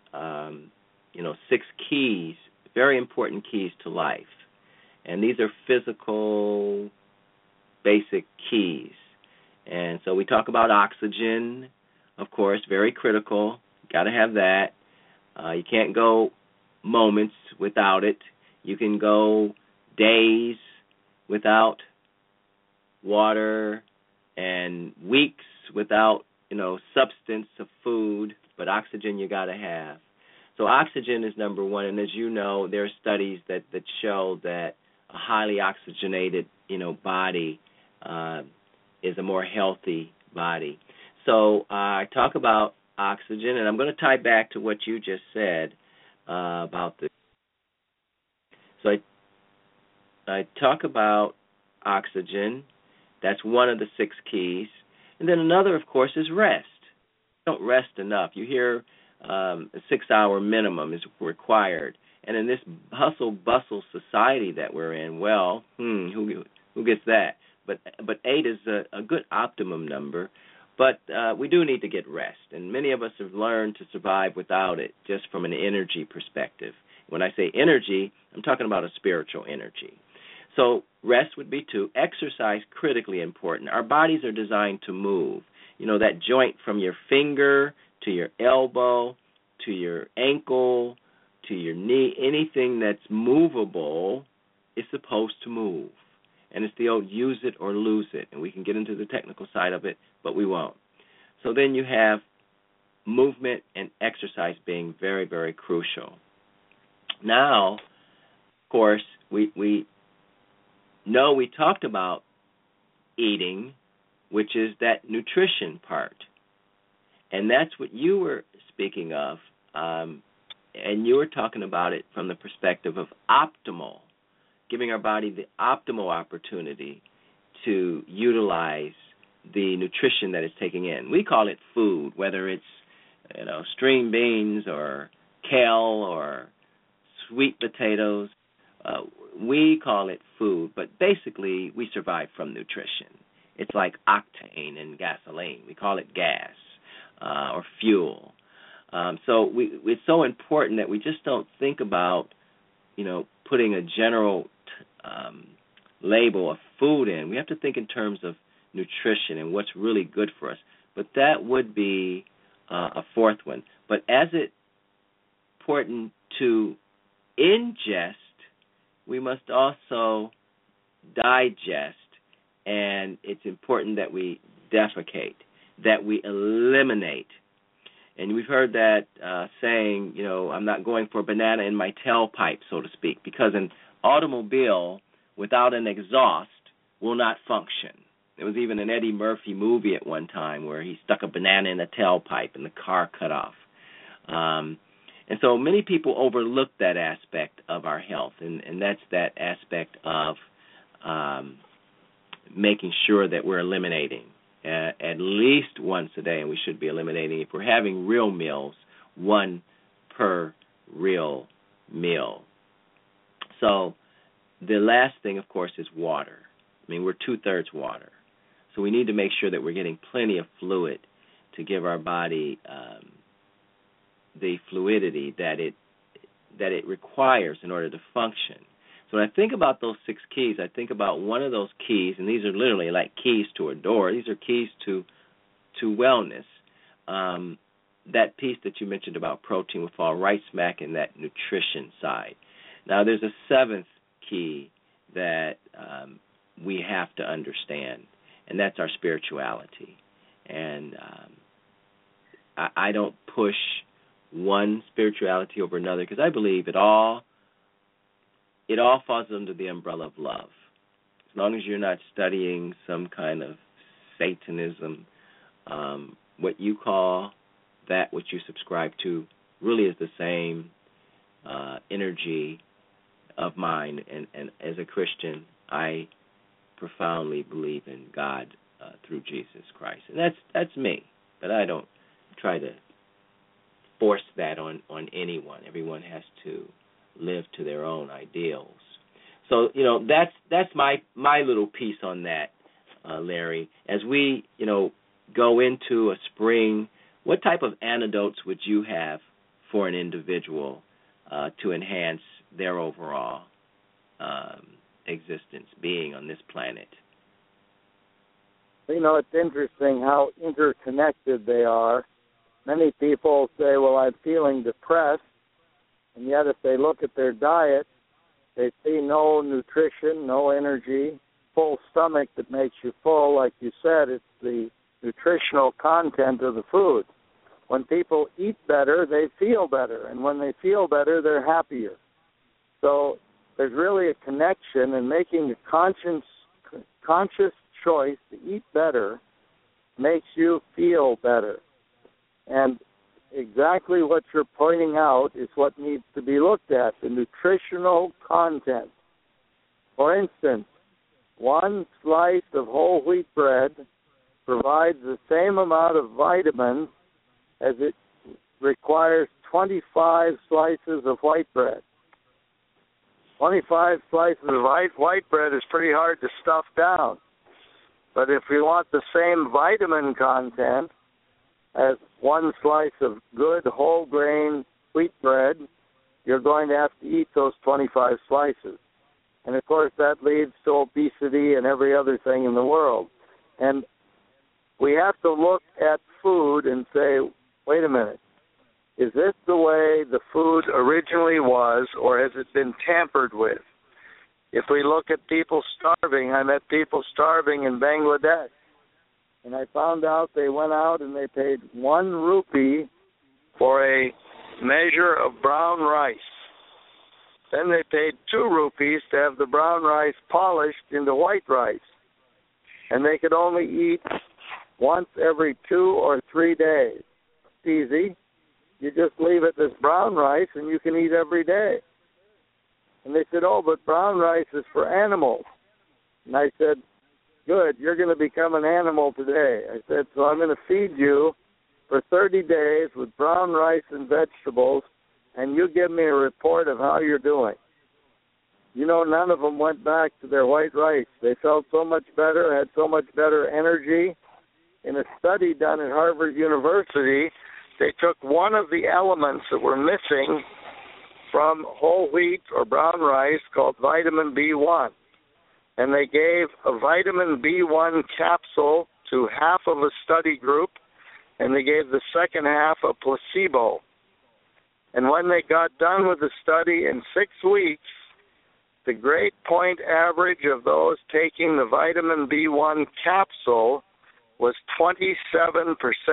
6 keys, very important keys to life. And these are physical, basic keys. And so we talk about oxygen, of course, very critical. Got to have that. You can't go moments without it. You can go days without water and weeks without, substance of food, but oxygen you got to have. So oxygen is number one, and as you know, there are studies that show that a highly oxygenated, body is a more healthy body. So I talk about oxygen, and I'm going to tie back to what you just said about this. So I talk about oxygen. That's one of the 6 keys. And then another, of course, is rest. Don't rest enough. You hear a 6-hour minimum is required. And in this hustle-bustle society that we're in, well, who gets that? But 8 is a good optimum number. But we do need to get rest. And many of us have learned to survive without it, just from an energy perspective. When I say energy, I'm talking about a spiritual energy. So rest would be 2. Exercise, critically important. Our bodies are designed to move. That joint from your finger to your elbow to your ankle to your knee, anything that's movable is supposed to move. And it's the old use it or lose it. And we can get into the technical side of it, but we won't. So then you have movement and exercise being very, very crucial. Now, of course, we know we talked about eating, which is that nutrition part. And that's what you were speaking of, and you were talking about it from the perspective of optimal, giving our body the optimal opportunity to utilize the nutrition that it's taking in. We call it food, whether it's string beans or kale or sweet potatoes. We call it food, but basically we survive from nutrition. It's like octane in gasoline. We call it gas or fuel. So it's so important that we just don't think about, putting a general label of food in. We have to think in terms of nutrition and what's really good for us. But that would be a 4th one. But as it's important to ingest, we must also digest, and it's important that we defecate, that we eliminate. And we've heard that saying, I'm not going for a banana in my tailpipe, so to speak, because an automobile without an exhaust will not function. There was even an Eddie Murphy movie at one time where he stuck a banana in a tailpipe and the car cut off. And so many people overlook that aspect of our health, and that's that aspect of making sure that we're eliminating at least once a day, and we should be eliminating, if we're having real meals, 1 per real meal. So the last thing, of course, is water. We're 2/3 water. So we need to make sure that we're getting plenty of fluid to give our body the fluidity that it requires in order to function. So when I think about those 6 keys, I think about one of those keys, and these are literally like keys to a door. These are keys to wellness. That piece that you mentioned about protein will fall right smack in that nutrition side. Now, there's a 7th key that we have to understand, and that's our spirituality. And I don't push one spirituality over another, because I believe it all falls under the umbrella of love. As long as you're not studying some kind of Satanism, what you call that, what you subscribe to, really is the same energy of mine. And as a Christian, I profoundly believe in God through Jesus Christ. And that's me. But I don't try to force that on anyone. Everyone has to live to their own ideals. So, that's my little piece on that, Larry. As we, go into a spring, what type of antidotes would you have for an individual to enhance their overall existence, being on this planet? It's interesting how interconnected they are. Many people say, well, I'm feeling depressed, and yet if they look at their diet, they see no nutrition, no energy, full stomach that makes you full. Like you said, it's the nutritional content of the food. When people eat better, they feel better, and when they feel better, they're happier. So there's really a connection, and making a conscious choice to eat better makes you feel better. And exactly what you're pointing out is what needs to be looked at, the nutritional content. For instance, 1 slice of whole wheat bread provides the same amount of vitamins as it requires 25 slices of white bread. 25 slices of white bread is pretty hard to stuff down. But if we want the same vitamin content as 1 slice of good whole grain wheat bread, you're going to have to eat those 25 slices. And, of course, that leads to obesity and every other thing in the world. And we have to look at food and say, wait a minute, is this the way the food originally was, or has it been tampered with? If we look at people starving, I met people starving in Bangladesh, and I found out they went out and they paid 1 rupee for a measure of brown rice. Then they paid 2 rupees to have the brown rice polished into white rice. And they could only eat once every 2 or 3 days. It's easy. You just leave it this brown rice and you can eat every day. And they said, oh, but brown rice is for animals. And I said, good, you're going to become an animal today. I said, so I'm going to feed you for 30 days with brown rice and vegetables, and you give me a report of how you're doing. You know, none of them went back to their white rice. They felt so much better, had so much better energy. In a study done at Harvard University, they took one of the elements that were missing from whole wheat or brown rice called vitamin B1. And they gave a vitamin B1 capsule to half of a study group, and they gave the second half a placebo. And when they got done with the study in 6 weeks, the grade point average of those taking the vitamin B1 capsule was 27%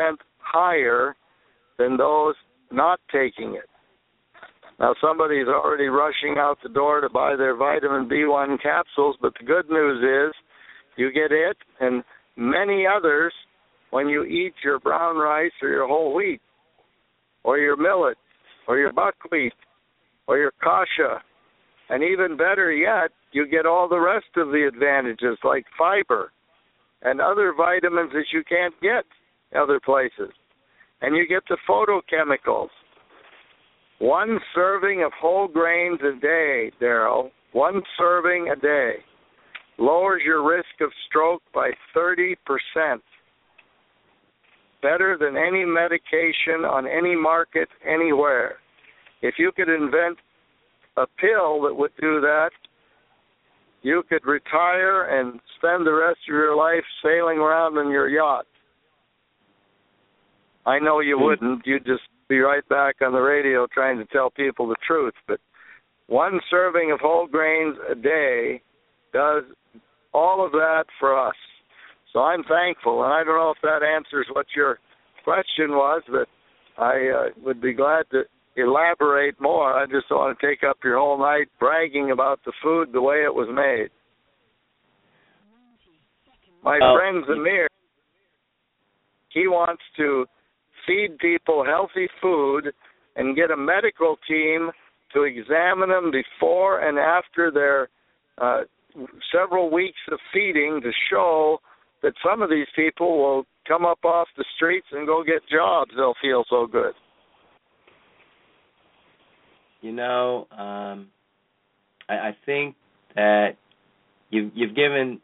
higher than those not taking it. Now, somebody's already rushing out the door to buy their vitamin B1 capsules, but the good news is you get it and many others when you eat your brown rice or your whole wheat or your millet or your buckwheat or your kasha. And even better yet, you get all the rest of the advantages like fiber and other vitamins that you can't get other places. And you get the photochemicals. 1 serving of whole grains a day, Darrell, 1 serving a day, lowers your risk of stroke by 30%. Better than any medication on any market anywhere. If you could invent a pill that would do that, you could retire and spend the rest of your life sailing around in your yacht. I know you wouldn't. You'd just be right back on the radio trying to tell people the truth. But 1 serving of whole grains a day does all of that for us. So I'm thankful, and I don't know if that answers what your question was, but I would be glad to elaborate more. I just don't want to take up your whole night bragging about the food the way it was made. My friend Zamir, he wants to feed people healthy food and get a medical team to examine them before and after their several weeks of feeding to show that some of these people will come up off the streets and go get jobs. They'll feel so good. You know, I think that you've given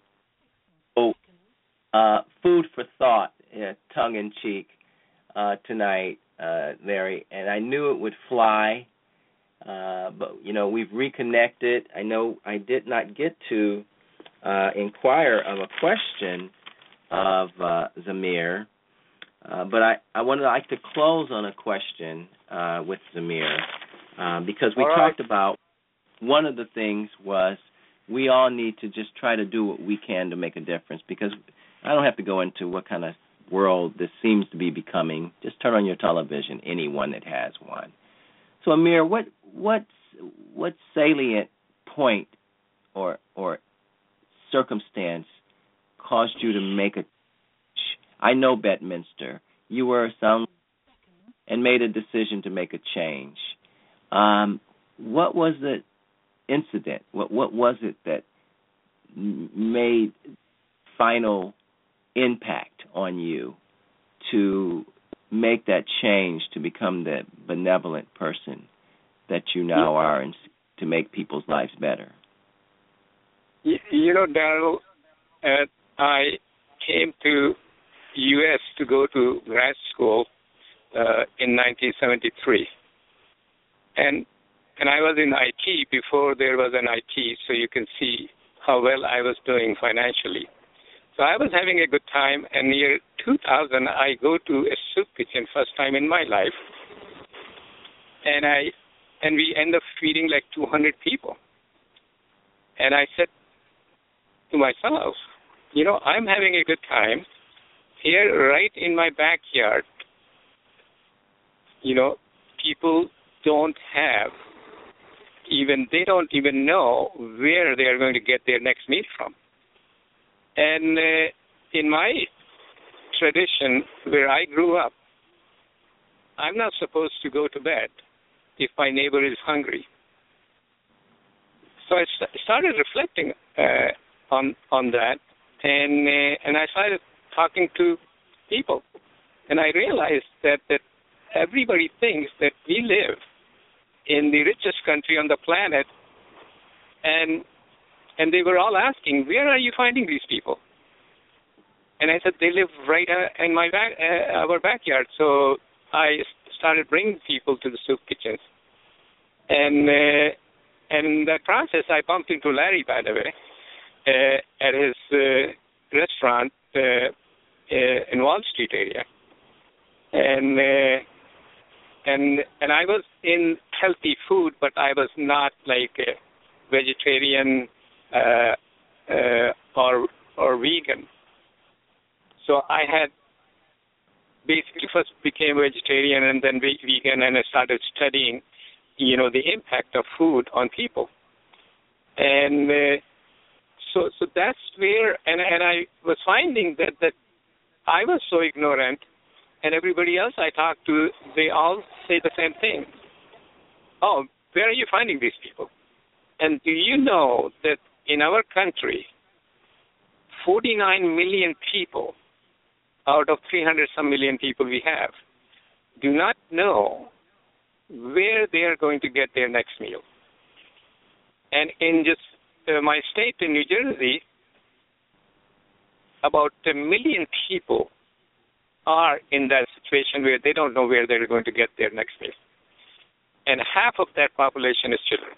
food for thought, tongue in cheek, tonight, Larry, and I knew it would fly, but, you know, we've reconnected. I know I did not get to inquire of a question of Zamir, but I would like to close on a question with Zamir, because we talked about one of the things was we all need to just try to do what we can to make a difference, because I don't have to go into what kind of world this seems to be becoming. Just turn on your television, anyone that has one. So, Amir, what salient point or circumstance caused you to make a change? I know Bedminster. You were a sound and made a decision to make a change. What was the incident? What was it that made final impact on you to make that change to become the benevolent person that you now are and to make people's lives better? You know, Darrell, I came to U.S. to go to grad school in 1973. And and I was in IT before there was an IT, so you can see how well I was doing financially. So I was having a good time, and near 2000, I go to a soup kitchen, first time in my life, and we end up feeding like 200 people. And I said to myself, I'm having a good time here right in my backyard. People don't even know where they are going to get their next meal from. And in my tradition, where I grew up, I'm not supposed to go to bed if my neighbor is hungry. So I started reflecting on that, and I started talking to people, and I realized that everybody thinks that we live in the richest country on the planet, and they were all asking, where are you finding these people? And I said, they live right in our backyard. So I started bringing people to the soup kitchens. And in that process, I bumped into Larry, by the way, at his restaurant in Wall Street area. And I was in healthy food, but I was not like a vegetarian or vegan. So I had basically first became vegetarian and then vegan, and I started studying, the impact of food on people. And so that's where, and I was finding that I was so ignorant, and everybody else I talked to, they all say the same thing. Oh, where are you finding these people? And do you know that in our country, 49 million people out of 300-some million people we have do not know where they are going to get their next meal. And in just my state in New Jersey, about 1 million people are in that situation where they don't know where they're going to get their next meal. And half of that population is children.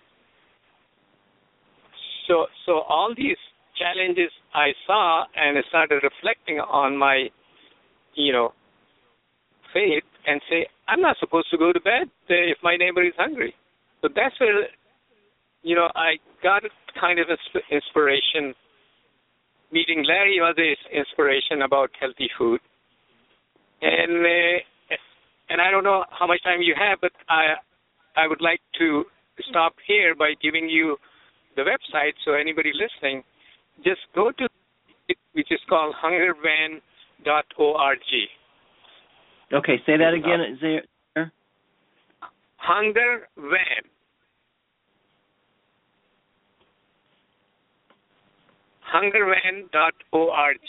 So all these challenges I saw, and I started reflecting on my, faith, and say, I'm not supposed to go to bed if my neighbor is hungry. So that's where, I got kind of inspiration. Meeting Larry was an inspiration about healthy food. And I don't know how much time you have, but I would like to stop here by giving you the website, so anybody listening, just go to it, which is called hungervan.org. Okay, say that again. Hungervan. Hungervan.org.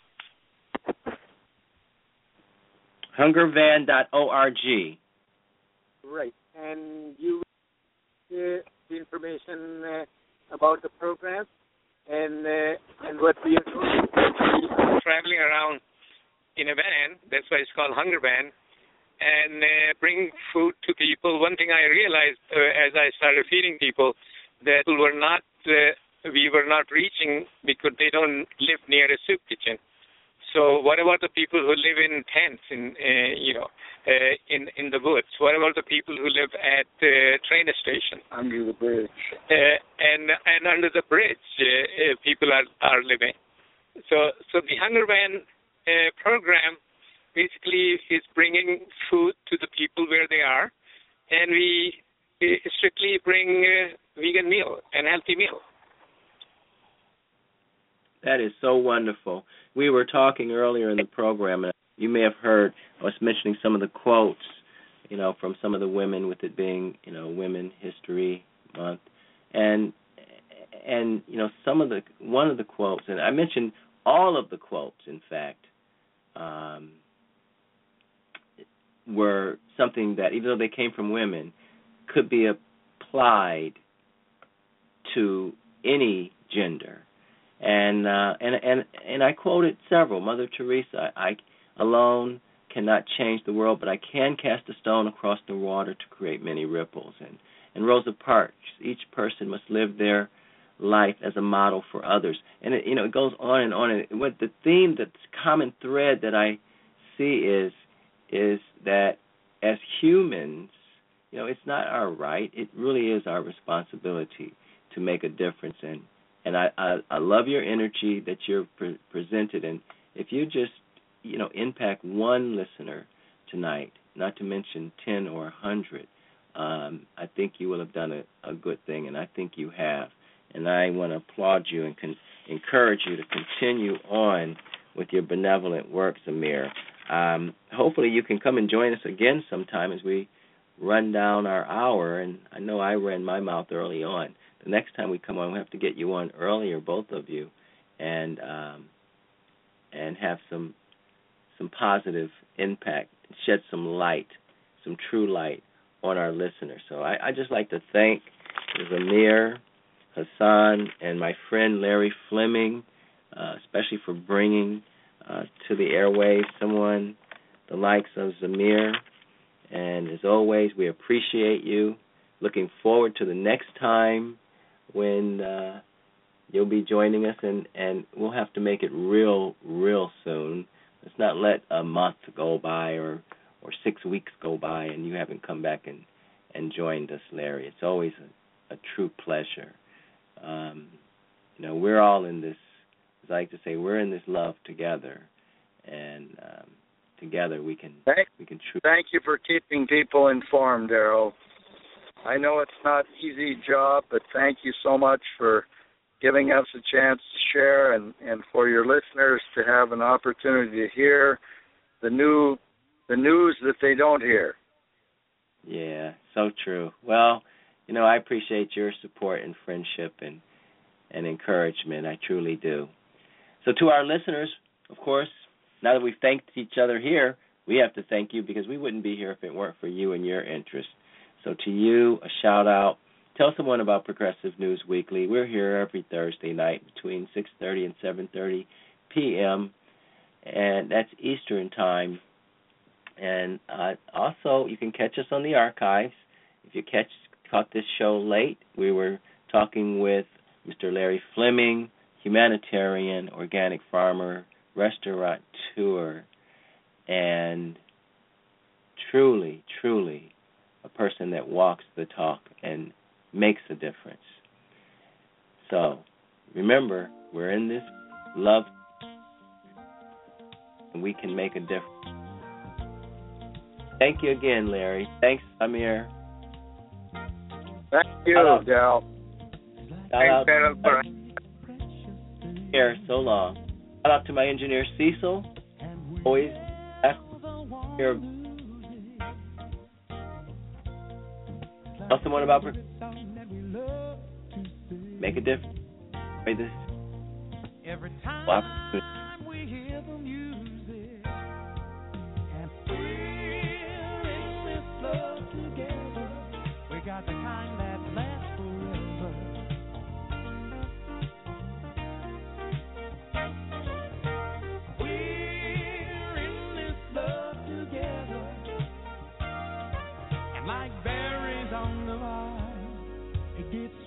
Hungervan.org. Right, and you the information about the program and what we are doing. Traveling around in a van, that's why it's called Hunger Van, and bring food to people. One thing I realized as I started feeding people, that we were not reaching because they don't live near a soup kitchen. So what about the people who live in tents in the woods? What about the people who live at the train station? Under the bridge. And under the bridge, people are living. So the Hunger Van program basically is bringing food to the people where they are, and we strictly bring vegan meal and healthy meal. That is so wonderful. We were talking earlier in the program, and you may have heard us mentioning some of the quotes, from some of the women, with it being, Women History Month, and one of the quotes, and I mentioned all of the quotes, in fact, were something that, even though they came from women, could be applied to any gender. And I quoted several. Mother Teresa, I alone cannot change the world, but I can cast a stone across the water to create many ripples. And Rosa Parks, each person must live their life as a model for others. And it goes on and on. And what the theme, the common thread that I see is that as humans, it's not our right. It really is our responsibility to make a difference. And I love your energy that you're presented. And if you just, impact one listener tonight, not to mention 10 or 100, I think you will have done a good thing, and I think you have. And I want to applaud you and encourage you to continue on with your benevolent work, Zamir. Hopefully you can come and join us again sometime as we run down our hour. And I know I ran my mouth early on. The next time we come on, we have to get you on earlier, both of you, and have some positive impact, shed some light, some true light on our listeners. So I just like to thank Zamir Hassan and my friend Larry Fleming, especially for bringing to the airwaves someone the likes of Zamir. And as always, we appreciate you. Looking forward to the next time when you'll be joining us, and we'll have to make it real soon. Let's not let a month go by or 6 weeks go by and you haven't come back and joined us, Larry. It's always a true pleasure. We're all in this, as I like to say, we're in this love together, and together we can truly. Thank you for keeping people informed, Daryl. I know it's not an easy job, but thank you so much for giving us a chance to share and for your listeners to have an opportunity to hear the news that they don't hear. Yeah, so true. Well, I appreciate your support and friendship and encouragement. I truly do. So to our listeners, of course, now that we've thanked each other here, we have to thank you, because we wouldn't be here if it weren't for you and your interest. So to you, a shout-out. Tell someone about Progressive News Weekly. We're here every Thursday night between 6:30 and 7:30 p.m., and that's Eastern Time. And also, you can catch us on the archives. If you caught this show late, we were talking with Mr. Larry Fleming, humanitarian, organic farmer, restaurateur, and truly a person that walks the talk and makes a difference. So, remember, we're in this love, and we can make a difference. Thank you again, Larry. Thanks, Amir. Thank you, Daryl. Thanks, Daryl. Here, so long. Shout out to my engineer, Cecil. Always here. Tell someone about make a difference. Pray this. Every time we hear the music, and we're in this love together, we got the kind that lasts forever. We're in this love together, and like berries on the vine, it gets